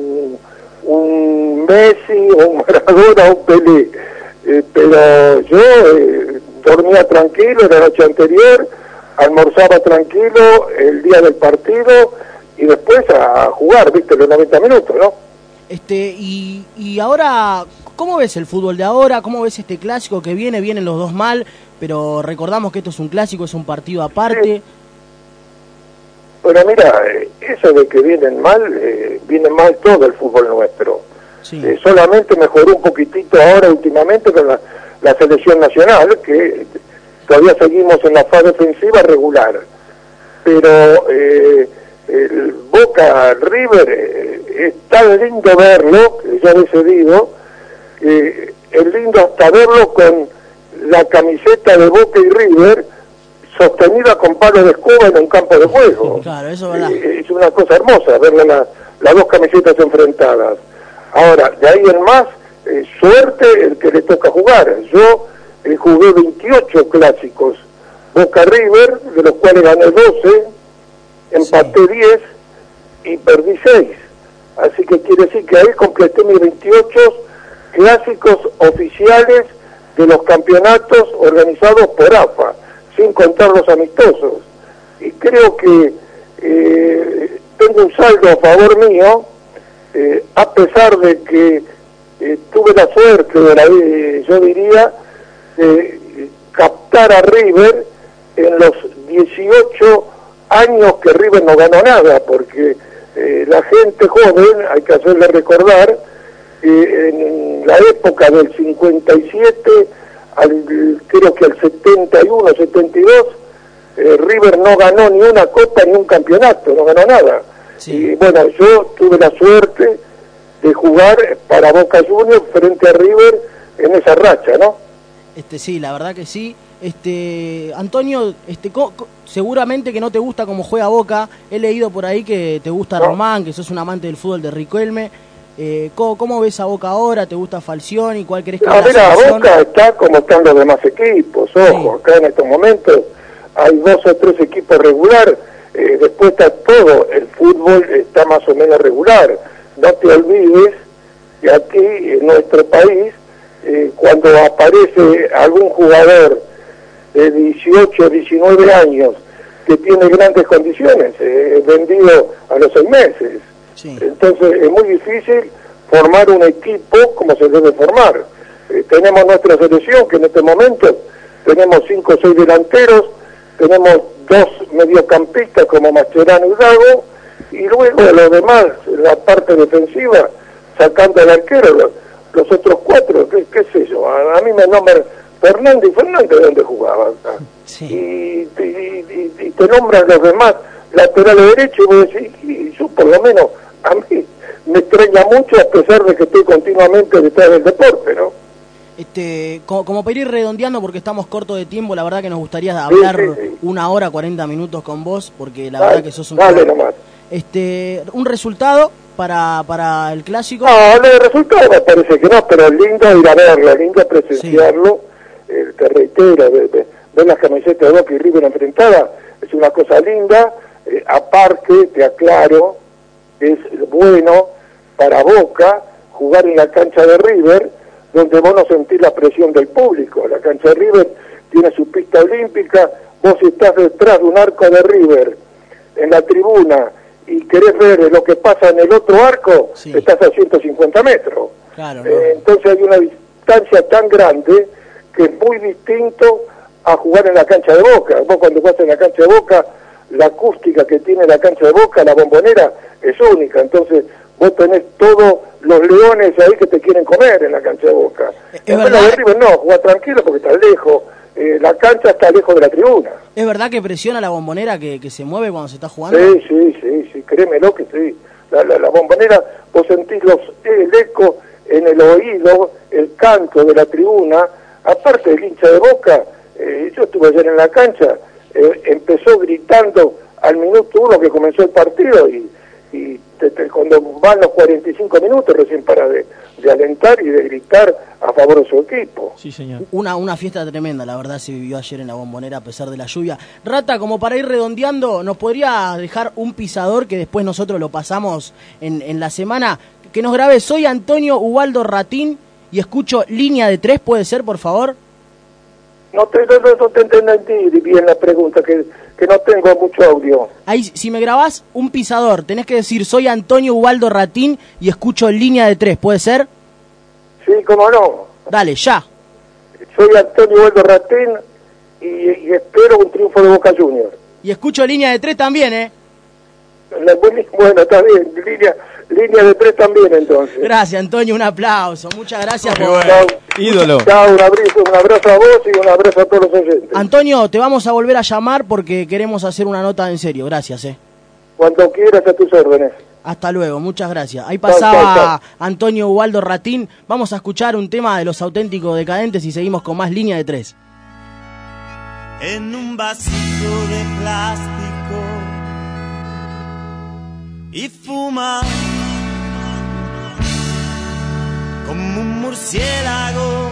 U: un Messi, o un Maradona, o un Pelé, pero yo dormía tranquilo la noche anterior, almorzaba tranquilo el día del partido y después a jugar, viste, los 90 minutos, ¿no?
C: Y ahora, ¿cómo ves el fútbol de ahora? ¿Cómo ves este clásico que vienen los dos mal? Pero recordamos que esto es un clásico, es un partido aparte.
U: Sí. Pero mira, eso de que viene mal todo el fútbol nuestro.
C: Sí.
U: Solamente mejoró un poquitito ahora últimamente con la selección nacional, que todavía seguimos en la fase defensiva regular. Pero el Boca River es tan lindo verlo, que ya he decidido, es lindo hasta verlo con la camiseta de Boca y River sostenida con palos de escoba en un campo de juego.
C: Claro, eso es verdad.
U: Es una cosa hermosa ver las dos camisetas enfrentadas. Ahora, de ahí en más, suerte el que le toca jugar. Yo jugué 28 clásicos Boca River, de los cuales gané 12, empaté 10 y perdí 6. Así que quiere decir que ahí completé mis 28 clásicos oficiales de los campeonatos organizados por AFA, sin contar los amistosos. Y creo que tengo un saldo a favor mío, a pesar de que tuve la suerte, yo diría, de captar a River en los 18 años que River no ganó nada, porque la gente joven, hay que hacerle recordar, en la época del 57 creo que al 71, 72, River no ganó ni una copa ni un campeonato, no ganó nada. Sí. Y bueno, yo tuve la suerte de jugar para Boca Juniors frente a River en esa racha, ¿no?
C: Sí, la verdad que sí. Antonio, seguramente que no te gusta cómo juega Boca. He leído por ahí que te gusta Román, que sos un amante del fútbol de Riquelme. ¿Cómo ves a Boca ahora? ¿Te gusta Falcioni? ¿Cuál crees que es la situación?
U: Boca está como están los demás equipos, ojo, sí. Acá en estos momentos hay 2 o 3 equipos regular, después está todo, el fútbol está más o menos regular. No te olvides que aquí en nuestro país, cuando aparece algún jugador de 18 o 19 años que tiene grandes condiciones, es vendido a los 6 meses. Sí. Entonces es muy difícil formar un equipo como se debe formar. Tenemos nuestra selección, que en este momento tenemos 5 o 6 delanteros, tenemos 2 mediocampistas como Mascherano y Gago, y luego los demás, la parte defensiva, sacando al arquero, los otros 4, qué sé yo, a mí me nombran Fernández y Fernández, ¿dónde jugaba? Sí. Y te nombran los demás laterales derechos, y vos decís, y yo por lo menos, a mí me extraña mucho, a pesar de que estoy continuamente detrás del deporte, ¿no?
C: Como para ir redondeando, porque estamos cortos de tiempo, la verdad que nos gustaría hablar 1 hora 40 minutos con vos, porque la verdad que sos un...
U: Dale nomás.
C: ¿Un resultado para el clásico?
U: No, el resultado me parece que no, pero es lindo ir a verlo, lindo presenciarlo. Sí. Te reitero, ver las camisetas de Boca y River enfrentadas es una cosa linda. Aparte, te aclaro, es bueno para Boca jugar en la cancha de River, donde vos no sentís la presión del público. La cancha de River tiene su pista olímpica, vos estás detrás de un arco de River, en la tribuna, y querés ver lo que pasa en el otro arco, sí. Estás a 150 metros. Claro, ¿no? Entonces hay una distancia tan grande que es muy distinto a jugar en la cancha de Boca. Vos cuando jugás en la cancha de Boca, la acústica que tiene la cancha de Boca, la Bombonera, es única. Entonces vos tenés todos los leones ahí que te quieren comer en la cancha de Boca. En la de River no, jugás tranquilo porque estás lejos. La cancha está lejos de la tribuna.
C: ¿Es verdad que presiona la Bombonera que se mueve cuando se está jugando?
U: Sí, créemelo que sí. La Bombonera, vos sentís el eco en el oído, el canto de la tribuna. Aparte del hincha de Boca, yo estuve ayer en la cancha, empezó gritando al minuto 1 que comenzó el partido y cuando van los 45 minutos recién para de de alentar y de gritar a favor de su equipo.
E: Sí, señor.
C: Una fiesta tremenda, la verdad, se vivió ayer en la Bombonera a pesar de la lluvia. Rata, como para ir redondeando, ¿nos podría dejar un pisador que después nosotros lo pasamos en la semana? Que nos grabe, soy Antonio Ubaldo Ratín y escucho Línea de 3, ¿puede ser, por favor?
U: No te entendí bien la pregunta, que no tengo mucho audio.
C: Ahí, si me grabás un pisador, tenés que decir, soy Antonio Ubaldo Ratín y escucho Línea de 3, ¿puede ser?
U: Sí, cómo no.
C: Dale, ya.
U: Soy Antonio Ubaldo Ratín y espero un triunfo de Boca Juniors.
C: Y escucho Línea de 3 también, ¿eh?
U: Bueno, está bien, línea de 3 también, entonces.
C: Gracias, Antonio, un aplauso. Muchas gracias por...
E: Bueno. Ídolo.
U: Chao, un abrazo a vos y un abrazo a todos los oyentes.
C: Antonio, te vamos a volver a llamar porque queremos hacer una nota en serio. Gracias,
U: Cuando quieras, a tus órdenes.
C: Hasta luego, muchas gracias. Ahí pasaba Antonio Ubaldo Ratín. Vamos a escuchar un tema de Los Auténticos Decadentes y seguimos con más Línea de 3.
F: En un vasito de plástico y fuma como un murciélago,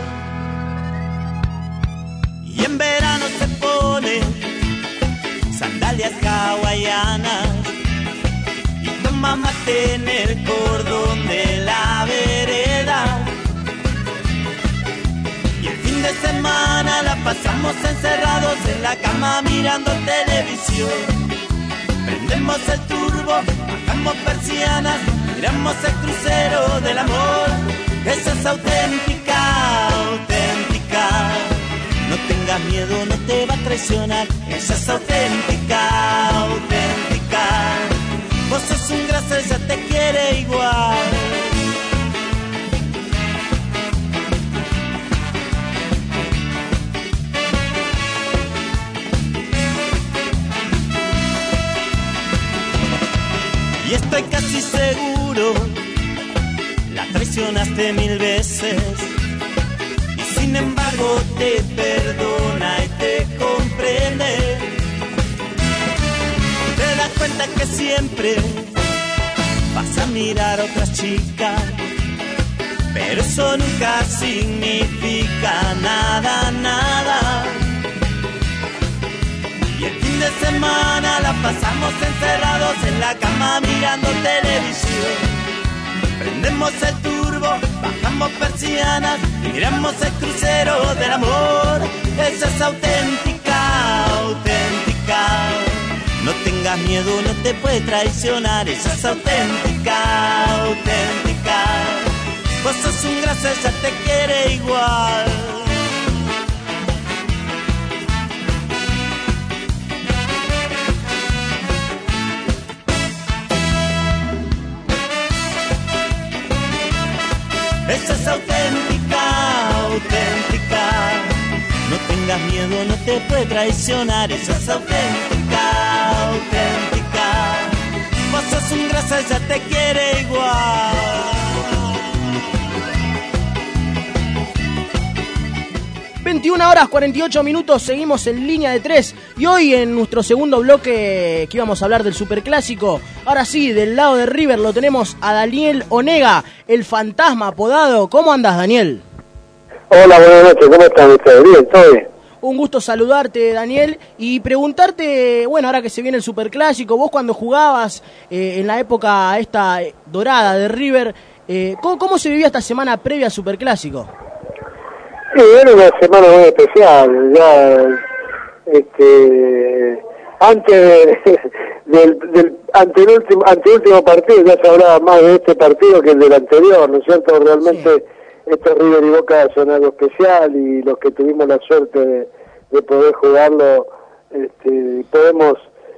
F: y en verano se pone sandalias hawaianas y toma mate en el cordón de la vereda, y el fin de semana la pasamos encerrados en la cama mirando televisión. Prendemos el turbo, bajamos persianas, miramos el crucero del amor. Esa es auténtica, auténtica. No tengas miedo, no te va a traicionar. Esa es auténtica, auténtica. Vos sos un grasa, ella te quiere igual. Y estoy casi seguro, la traicionaste 1000 veces y sin embargo te perdona y te comprende. Te das cuenta que siempre vas a mirar a otras chicas, pero eso nunca significa nada, nada. Y el fin de semana la pasamos encerrados en la cama mirando televisión. Prendemos el turbo, bajamos persianas y miramos el crucero del amor. Esa es auténtica, auténtica. No tengas miedo, no te puede traicionar. Esa es auténtica, auténtica. Vos sos un grasa, ella te quiere igual. Esa es auténtica, auténtica. No tengas miedo, no te puede traicionar. Esa es auténtica, auténtica. Vos sos un grasa, ella te quiere igual.
C: ...21:48, seguimos en Línea de 3... ...y hoy en nuestro segundo bloque... ...que íbamos a hablar del superclásico... ...ahora sí, del lado de River lo tenemos a Daniel Onega... ...el fantasma apodado. ¿Cómo andas, Daniel?
U: Hola, buenas noches, ¿cómo están ustedes? Bien, ¿todo bien?
C: Un gusto saludarte, Daniel, y preguntarte... ...bueno, ahora que se viene el superclásico... ...vos cuando jugabas en la época esta dorada de River... ¿cómo se vivía esta semana previa al superclásico?
U: Sí, era una semana muy especial, ya antes del anteúltimo partido ya se hablaba más de este partido que el del anterior, ¿no es cierto? Realmente estos River y Boca son algo especial y los que tuvimos la suerte de poder jugarlo, podemos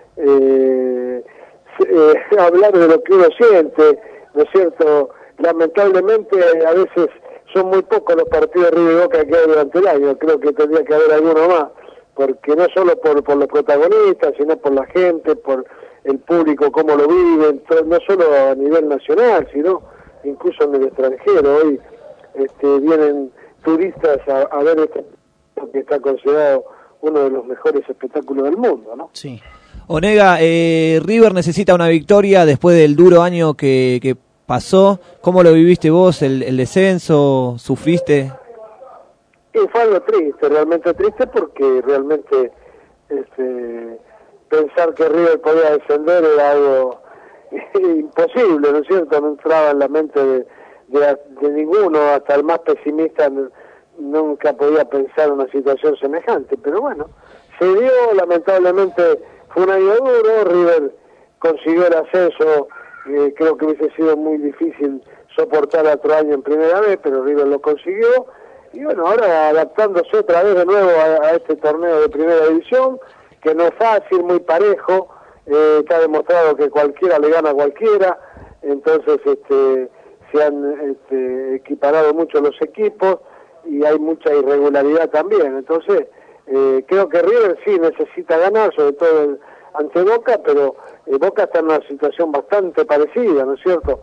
U: hablar de lo que uno siente, ¿no es cierto? Lamentablemente a veces son muy pocos los partidos de River y Boca que hay durante el año, creo que tendría que haber alguno más, porque no solo por los protagonistas, sino por la gente, por el público, cómo lo viven, no solo a nivel nacional, sino incluso en el extranjero. Hoy vienen turistas a ver este que está considerado uno de los mejores espectáculos del mundo, ¿no?
D: Sí. Onega, River necesita una victoria después del duro año que pasó. ¿Cómo lo viviste vos, el descenso? ¿Sufriste?
U: Y fue algo triste, realmente triste, porque realmente pensar que River podía descender era algo imposible, ¿no es cierto? No entraba en la mente de ninguno, hasta el más pesimista nunca podía pensar una situación semejante, pero bueno, se dio, lamentablemente fue un año duro, River consiguió el ascenso, creo que hubiese sido muy difícil soportar otro año en primera vez, pero River lo consiguió, y bueno, ahora adaptándose otra vez de nuevo a este torneo de primera división, que no es fácil, muy parejo, está demostrado que cualquiera le gana a cualquiera, entonces se han equiparado mucho los equipos y hay mucha irregularidad también, entonces creo que River sí necesita ganar, sobre todo ante Boca, pero Boca está en una situación bastante parecida, ¿no es cierto?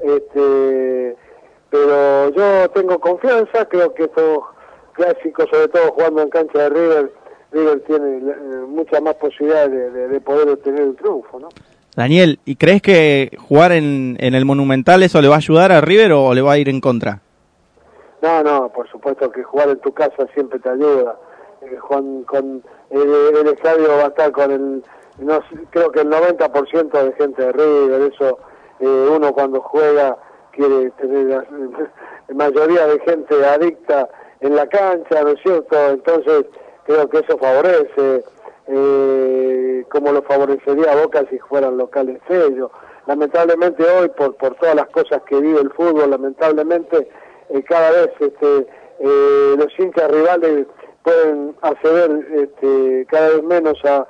U: Pero yo tengo confianza, creo que estos clásicos, sobre todo jugando en cancha de River tiene muchas más posibilidades de poder obtener el triunfo, ¿no?
E: Daniel, ¿y crees que jugar en el Monumental eso le va a ayudar a River o le va a ir en contra?
U: No, por supuesto que jugar en tu casa siempre te ayuda. Con el estadio va a estar con creo que el 90% de gente de River, eso uno cuando juega quiere tener la mayoría de gente adicta en la cancha, ¿no es cierto? Entonces creo que eso favorece, como lo favorecería a Boca si fueran locales ellos. Lamentablemente hoy, por todas las cosas que vive el fútbol, lamentablemente cada vez los hinchas rivales pueden acceder cada vez menos a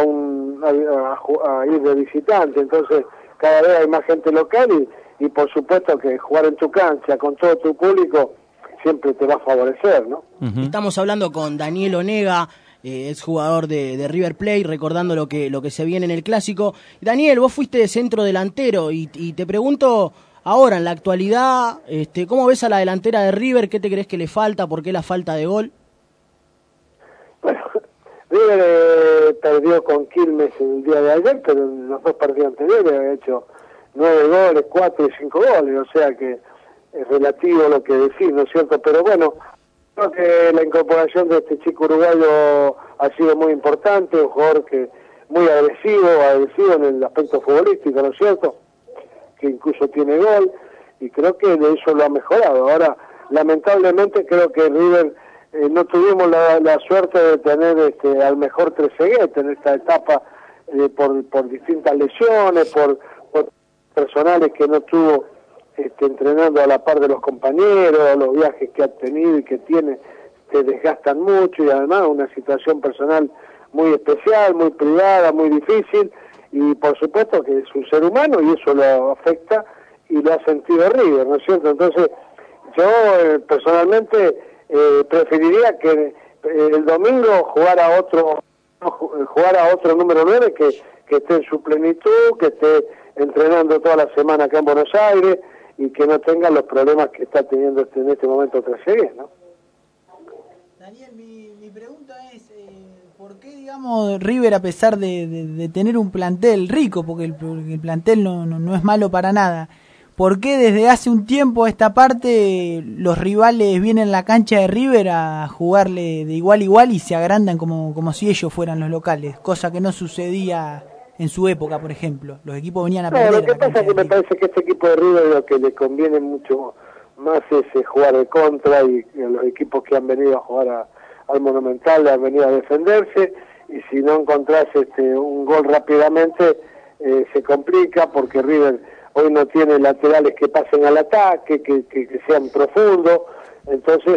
U: ir de visitante, entonces cada vez hay más gente local y por supuesto que jugar en tu cancha con todo tu público siempre te va a favorecer, ¿no?
C: Estamos hablando con Daniel Onega, es jugador de River Plate, recordando lo que se viene en el clásico. Daniel, vos fuiste centro delantero y te pregunto ahora, en la actualidad, ¿cómo ves a la delantera de River? ¿Qué te crees que le falta? ¿Por qué la falta de gol?
U: Bueno, River perdió con Quilmes el día de ayer, pero en los dos partidos anteriores había hecho 9 goles, 4 y 5 goles, o sea que es relativo lo que decís, ¿no es cierto? Pero bueno, creo que la incorporación de este chico uruguayo ha sido muy importante, un jugador que muy agresivo en el aspecto futbolístico, ¿no es cierto? Que incluso tiene gol, y creo que de eso lo ha mejorado. Ahora, lamentablemente creo que River no tuvimos la suerte de tener al mejor Trezeguet en esta etapa por distintas lesiones, por personales que no tuvo entrenando a la par de los compañeros, los viajes que ha tenido y que tiene te desgastan mucho, y además una situación personal muy especial, muy privada, muy difícil, y por supuesto que es un ser humano y eso lo afecta y lo ha sentido River, ¿no es cierto? Entonces yo personalmente preferiría que el domingo jugara otro número 9 que esté en su plenitud, que esté entrenando toda la semana acá en Buenos Aires y que no tenga los problemas que está teniendo en este momento Trezeguet, ¿no?
I: Daniel, mi pregunta es, ¿por qué, digamos, River, a pesar de tener un plantel rico, porque el plantel no es malo para nada, ¿por qué desde hace un tiempo a esta parte los rivales vienen a la cancha de River a jugarle de igual a igual y se agrandan como si ellos fueran los locales? Cosa que no sucedía en su época, por ejemplo. Los equipos venían a perder.
U: Lo que pasa es que me parece que este equipo de River lo que le conviene mucho más es jugar de contra, y los equipos que han venido a jugar al Monumental han venido a defenderse, y si no encontrás un gol rápidamente se complica, porque River hoy no tiene laterales que pasen al ataque, que sean profundos, entonces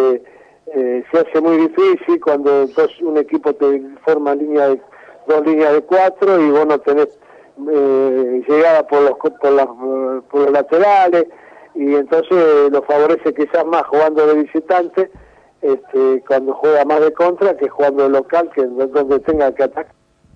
U: se hace muy difícil cuando un equipo te forma dos líneas de 4 y vos no tenés llegada por los laterales, y entonces lo favorece quizás más jugando de visitante cuando juega más de contra que jugando de local, que donde tenga que atacar.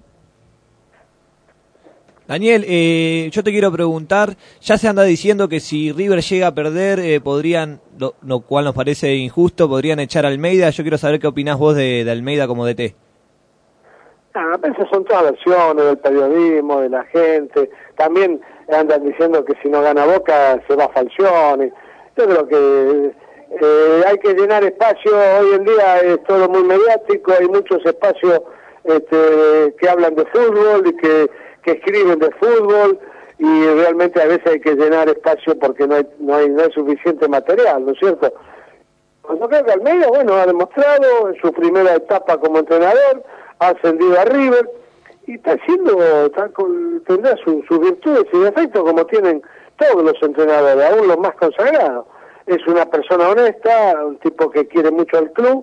D: Daniel, yo te quiero preguntar, ya se anda diciendo que si River llega a perder, podrían, lo cual nos parece injusto, podrían echar a Almeida. Yo quiero saber qué opinás vos de Almeida como DT.
U: Esas son todas versiones del periodismo, de la gente. También andan diciendo que si no gana Boca se va a Falcioni. Yo creo que hay que llenar espacio. Hoy en día es todo muy mediático, hay muchos espacios que hablan de fútbol y que escriben de fútbol, y realmente a veces hay que llenar espacio porque no hay suficiente material, ¿no es cierto? Yo creo que Almeida, bueno, ha demostrado en su primera etapa como entrenador, ha ascendido a River y tendrá sus virtudes y defectos como tienen todos los entrenadores, aún los más consagrados. Es una persona honesta, un tipo que quiere mucho al club,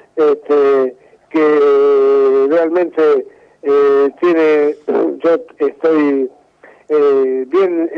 U: que realmente tiene, yo estoy bien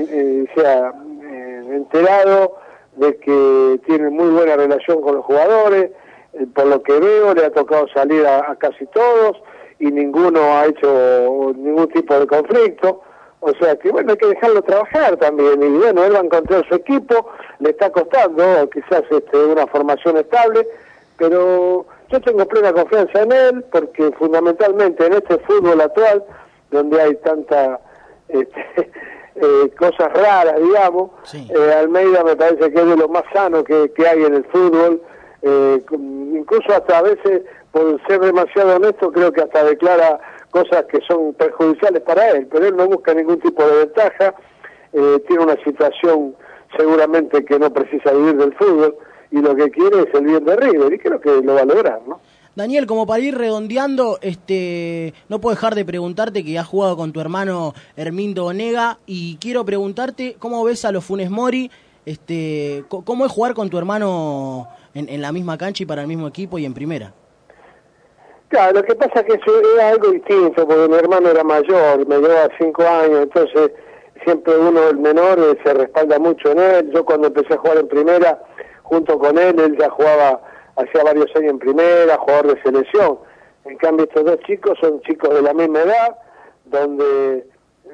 U: enterado de que tiene muy buena relación con los jugadores, por lo que veo le ha tocado salir a casi todos y ninguno ha hecho ningún tipo de conflicto. O sea que bueno, hay que dejarlo trabajar también, y bueno, él va a encontrar su equipo, le está costando quizás una formación estable, pero yo tengo plena confianza en él, porque fundamentalmente en este fútbol actual, donde hay tanta cosas raras, digamos, sí. Almeida me parece que es de lo más sano que hay en el fútbol, incluso hasta a veces, por ser demasiado honesto, creo que hasta declara cosas que son perjudiciales para él, pero él no busca ningún tipo de ventaja, tiene una situación seguramente que no precisa vivir del fútbol, y lo que quiere es el bien de River, y creo que lo va a lograr, ¿no?
C: Daniel, como para ir redondeando, no puedo dejar de preguntarte que has jugado con tu hermano Hermindo Onega, y quiero preguntarte cómo ves a los Funes Mori, cómo es jugar con tu hermano en la misma cancha y para el mismo equipo y en primera.
U: Claro, lo que pasa es que eso era algo distinto, porque mi hermano era mayor, me llevaba 5 años, entonces siempre uno, el menor, se respalda mucho en él. Yo cuando empecé a jugar en primera, junto con él ya jugaba hacía varios años en primera, jugador de selección. En cambio estos dos chicos son chicos de la misma edad, donde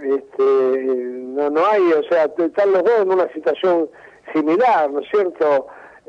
U: no hay, o sea, están los dos en una situación similar, ¿no es cierto?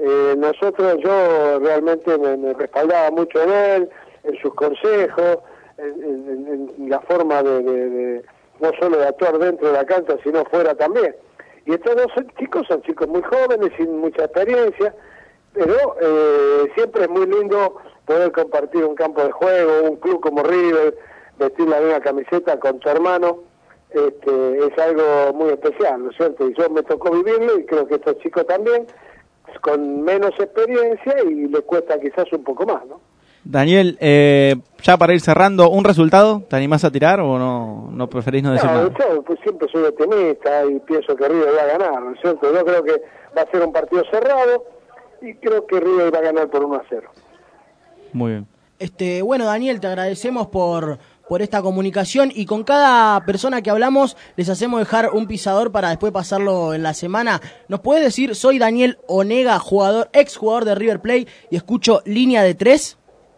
U: Yo realmente me respaldaba mucho en él, en sus consejos, en la forma de no solo de actuar dentro de la cancha, sino fuera también. Y estos dos chicos son chicos muy jóvenes, sin mucha experiencia, pero siempre es muy lindo poder compartir un campo de juego, un club como River, vestir la misma camiseta con tu hermano, es algo muy especial, ¿no es cierto? Y yo me tocó vivirlo, y creo que estos chicos también, con menos experiencia, y les cuesta quizás un poco más, ¿no?
E: Daniel, ya para ir cerrando, ¿un resultado? ¿Te animás a tirar o no preferís no decir nada?
U: Yo pues siempre soy optimista y pienso que River va a ganar, ¿no es cierto? Yo creo que va a ser un partido cerrado y creo que River va a ganar por 1-0.
E: Muy bien.
C: Bueno, Daniel, te agradecemos por esta comunicación, y con cada persona que hablamos les hacemos dejar un pisador para después pasarlo en la semana. ¿Nos puedes decir, soy Daniel Onega, ex jugador de River Plate, y escucho Línea de 3?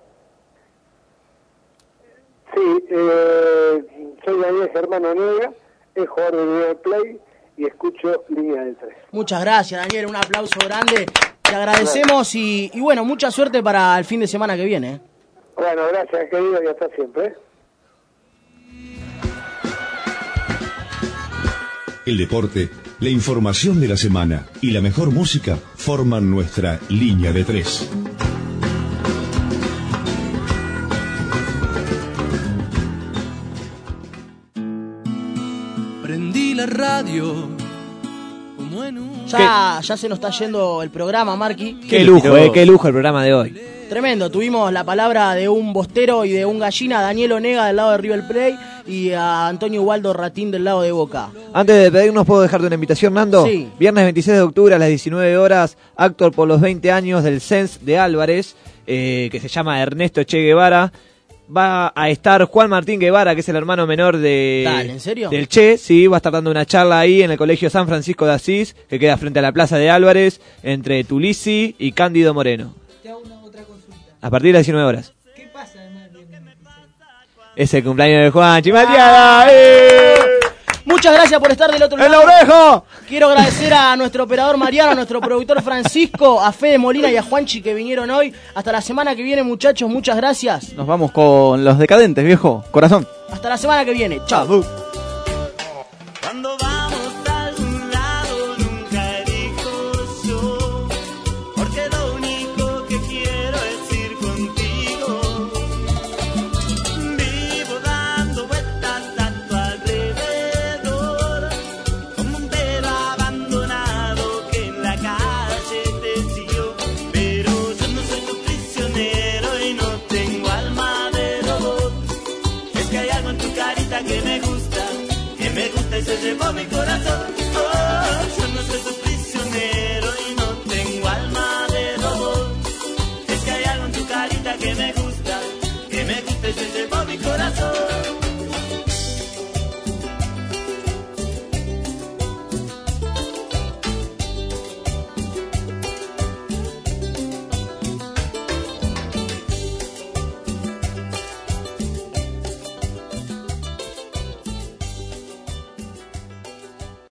U: Sí, soy Daniel Germán Onega, es jugador de River Plate y escucho Línea de 3.
C: Muchas gracias, Daniel, un aplauso grande, te agradecemos y bueno, mucha suerte para el fin de semana que viene.
U: Bueno, gracias, querido, y hasta siempre.
R: El deporte, la información de la semana y la mejor música forman nuestra Línea de 3.
B: Prendí la radio como en un...
C: Ya se nos está yendo el programa, Marqui.
D: Qué lujo el programa de hoy.
C: Tremendo, tuvimos la palabra de un bostero y de un gallina, Daniel Onega del lado de River Plate y a Antonio Waldo Ratín del lado de Boca.
D: Antes de pedirnos, ¿puedo dejarte una invitación, Nando?
C: Sí.
D: Viernes 26 de octubre a las 19 horas, acto por los 20 años del CENS de Álvarez, que se llama Ernesto Che Guevara. Va a estar Juan Martín Guevara, que es el hermano menor de
C: Dale, ¿en serio?
D: del Che, sí, va a estar dando una charla ahí en el Colegio San Francisco de Asís, que queda frente a la Plaza de Álvarez, entre Tulisi y Cándido Moreno. A partir de las 19 horas.
I: ¿Qué pasa además del 26?
D: Es el cumpleaños de Juan Chimatiada.
C: Muchas gracias por estar del otro lado.
D: ¡El orejo!
C: Quiero agradecer a nuestro operador Mariano, a nuestro productor Francisco, a Fede Molina y a Juanchi que vinieron hoy. Hasta la semana que viene, muchachos, muchas gracias.
E: Nos vamos con los decadentes, viejo. Corazón.
C: Hasta la semana que viene. Chao.
F: Cuando va y se llevó mi corazón.